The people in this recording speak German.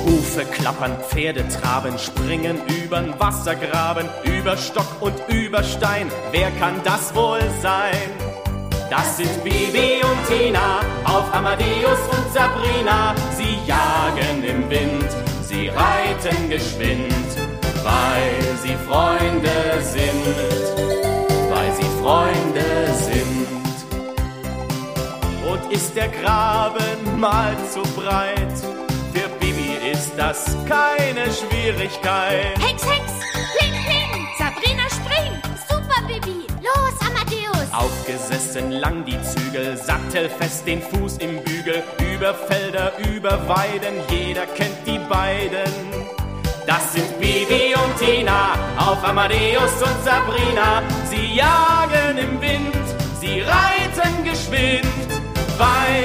Hufe klappern, Pferde traben, springen übern Wassergraben, über Stock und über Stein. Wer kann das wohl sein? Das sind Bibi und Tina, auf Amadeus und Sabrina. Sie jagen im Wind, sie reiten geschwind, weil sie Freunde sind, weil sie Freunde sind. Und ist der Graben mal zu breit, für Bibi ist das keine Schwierigkeit. Hex, Hex, Pling, Pling, Sabrina springt, super Bibi, los Amadeus. Aufgesessen lang die Zügel, sattelfest den Fuß im Bügel, über Felder, über Weiden, jeder kennt die beiden. Das sind Bibi und Tina, auf Amadeus und Sabrina. Sie jagen im Wind, sie reiten geschwind, weil